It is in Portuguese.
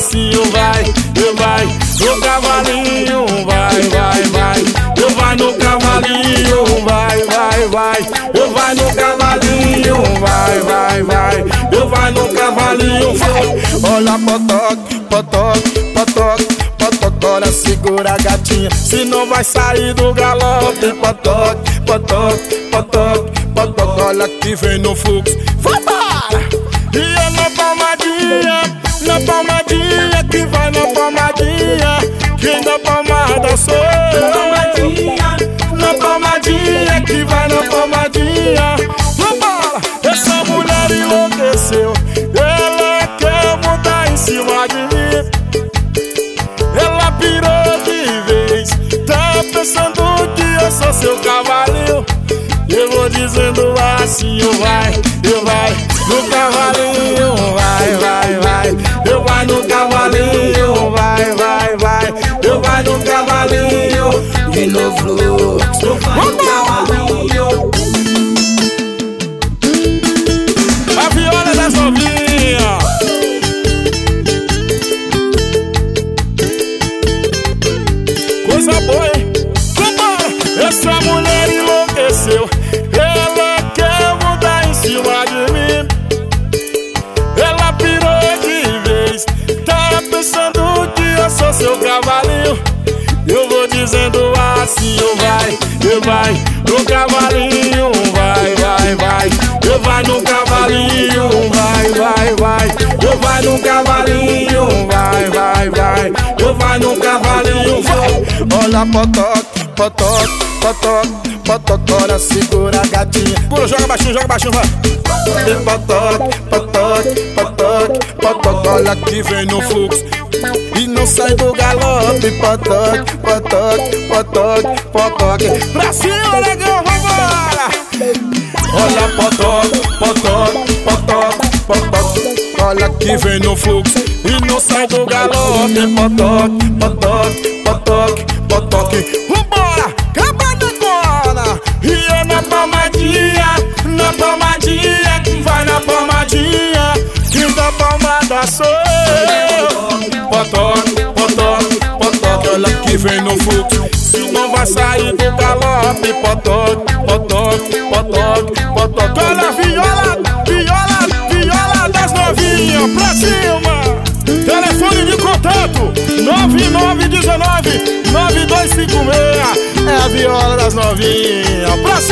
lacinho, vai, no cavalinho, vai, eu vai no cavalinho, vai, eu vai no cavalinho, vai, eu vai no cavalinho, vai. Olha potoque, potoque, potoque, potocora, segura a gatinha, senão vai sair do galope. Potoque, potoque, potoque, potoque, olha que vem no fluxo, vai para! E é na palmadinha, que vai na palmadinha, quem dá palmada sou eu. Na palmadinha, que vai na palmadinha, vambora! Essa mulher enlouqueceu, ela quer montar em cima de mim, ela pirou de vez, tá pensando que eu sou seu cavalinho. Eu vou dizendo assim, eu vai no cavalinho, vai, eu vai no cavalinho, vai, eu vai no cavalinho, De novo, eu vai no cavalinho. a viola das novinhas. Coisa boa, hein? Vambora! Essa mulher enlouqueceu, ela quer mudar em cima de mim, ela pirou de vez, tá pensando que eu sou seu cavalinho. Eu vou dizendo assim, eu vai no cavalinho, vai, eu vai no cavalinho, vai, eu vai no cavalinho, vai, eu vai no cavalinho, vai. Olha potoque, potoque, potoque, potocora, segura a gatinha, joga baixinho, vai. Potoque, potoque, potoque, potoque, olha que vem no fluxo e não sai do galope. Potoque, potoque, potoque, potoque, pra cima, legal, vambora! Olha potoque, potoque, potoque, potoque, olha que vem no fluxo e não sai do galope. Potoque, potoque, potoque, potoque, vambora! Cabanagona! E é na palmadinha, que vai na palmadinha, quem dá palmada sou eu. Potoque, potoque, potoque, olha que vem no fluxo, se não vai sair do galope. Potoque, potoque, potoque, potoque, olha a viola das novinhas, pra cima! Telefone de contato 9919-9256, é a viola das novinhas, pra cima!